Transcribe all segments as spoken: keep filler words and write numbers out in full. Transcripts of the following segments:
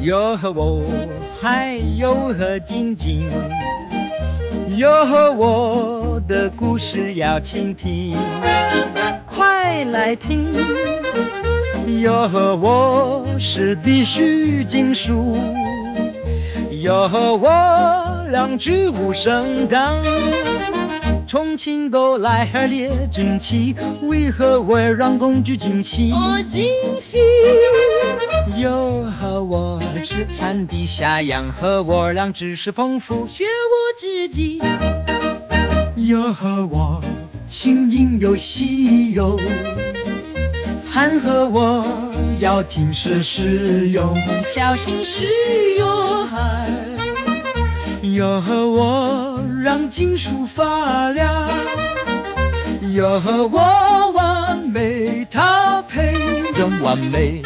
有和我，还有和晶晶，有和我的故事要倾听，快来听。有和我是必须金属，有和我两只无声档。重庆都来海列惊奇，为何我让公主惊喜？ 我惊喜。 有和我是山地下羊，和我俩知识丰富， 学我知己。 有和我轻盈又稀有，还和我要听是实用， 小心使用。 有和我让金属发亮，有和我完美搭配，真完美。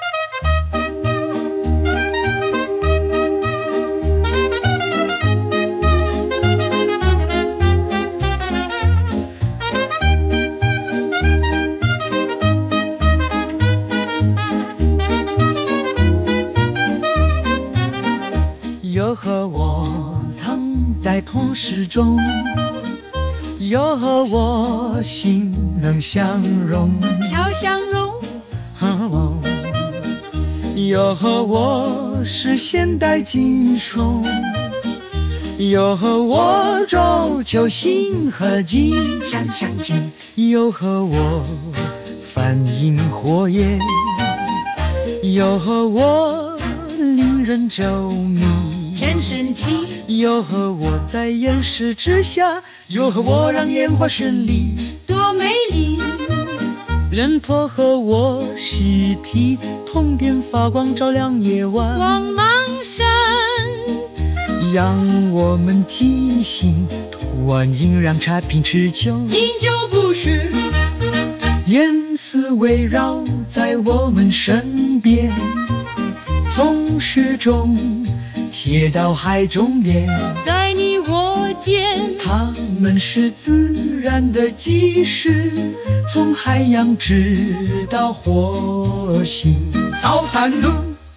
有和我藏在同事中，有和我心能相融， 巧相融。 哦，有和我是现代金属，有和我追求心和境，想象境，有和我反映火焰，有和我令人着迷， 真神奇。 有和我在岩石之下，有和我让烟花绚丽， 多美丽。 人头和我习题，通电发光照亮夜晚， 光芒闪， 让我们即兴图案引让产品持久， 经久不虚。 颜色围绕在我们身边，从雪中贴到海中边， 在你我间， 它们是自然的基石，从海洋直到火星。草滩路，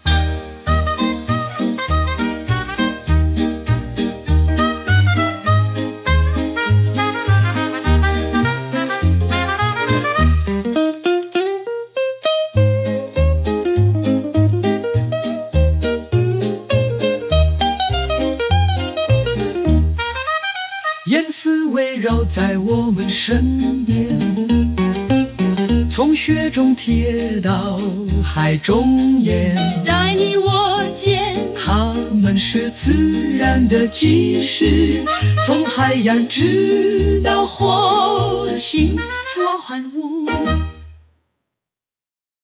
颜色围绕在我们身边，从雪中贴到海中央， 在你我间， 它们是自然的基石，从海洋直到火星。 错换物。